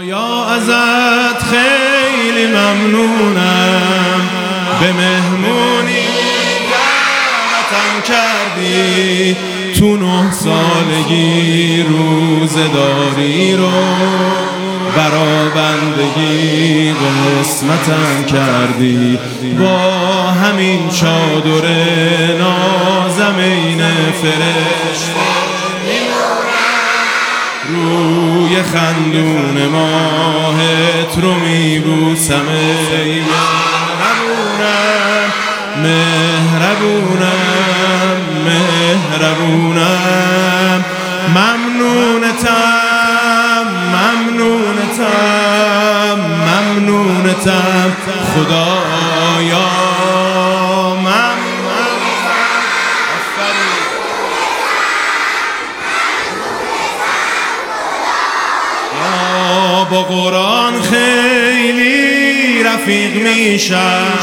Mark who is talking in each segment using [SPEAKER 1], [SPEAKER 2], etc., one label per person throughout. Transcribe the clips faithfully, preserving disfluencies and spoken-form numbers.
[SPEAKER 1] خدایا ازت خیلی ممنونم، به مهمونی دعوتم کردی، تو نه سالگی روزداری رو برا بندگی قسمتم کردی، با همین چادر نازم این فرشته روی خندون ماهت رو میبوسم. ای مهربونم مهربونم مهربونم، ممنونتم ممنونتم ممنونتم خدایا. با قرآن خیلی رفیق میشم،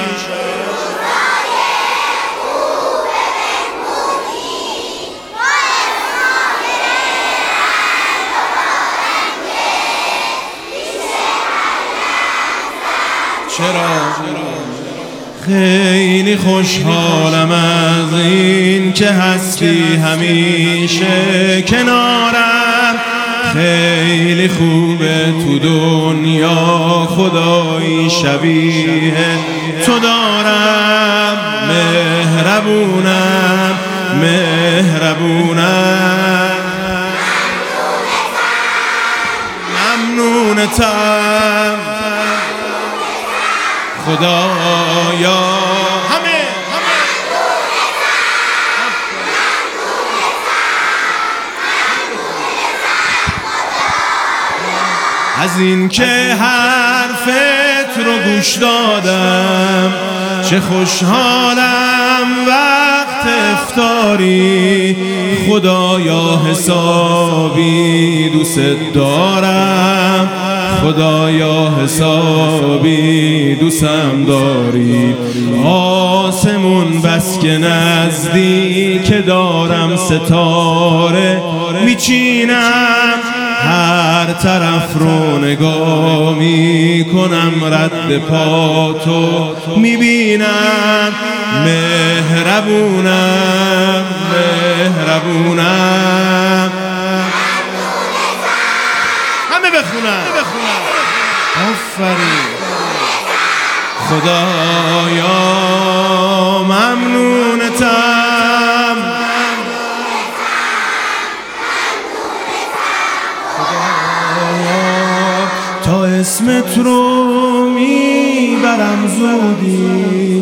[SPEAKER 1] چرا خیلی خوشحالم از این که هستی همیشه کنارم، خیلی خوبه تو دنیا خدایی شبیه تو دارم. مهربونم مهربونم ممنونتم خدایا. همه از این که حرفت رو گوش دادم، چه خوشحالم وقت افطاری، خدایا حسابی دوست دارم، خدایا حسابی دوستم داری. آسمون بس که نزدیک دارم ستاره میچینم، هر طرف رو نگاه میکنم رد پاتو میبینم. مهربونم مهربونم، همه بخونم آفرین خدایا. ممنونتم تا اسمت رو میبرم زودی،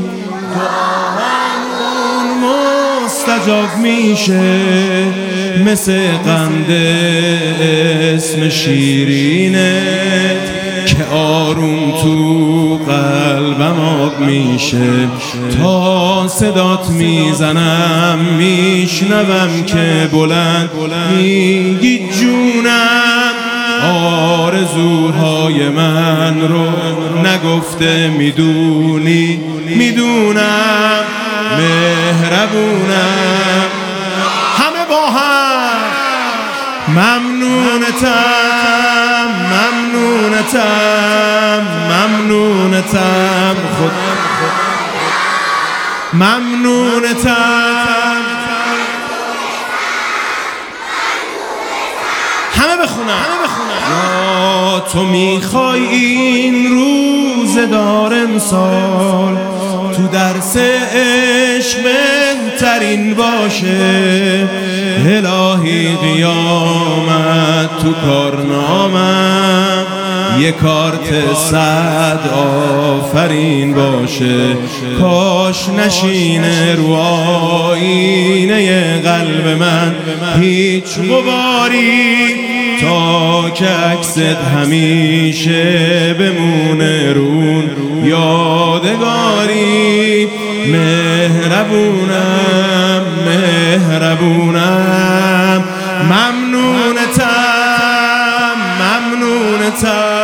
[SPEAKER 1] دعامون مستجاب میشه، مثل قند اسم شیرینت که آروم تو قلبم آب میشه. تا صدات میزنم میشنوم که بلند میگی جونم، آرزوهای من رو نگفته میدونی میدونم. مهربونم همه با هم ممنونتم ممنونتم ممنونتم خود ممنونتم. همه بخونم یا تو میخوای این روزدار امسال تو درس عشق بهترین باشه، الهی قیامت تو کارنامم یه کارت صد آفرین باشه. کاش نشینه رو آینه قلب من هیچ غباری، تا که عکست همیشه بمونه رون یادگاری. مهربونم مهربونم ممنونتم ممنونتم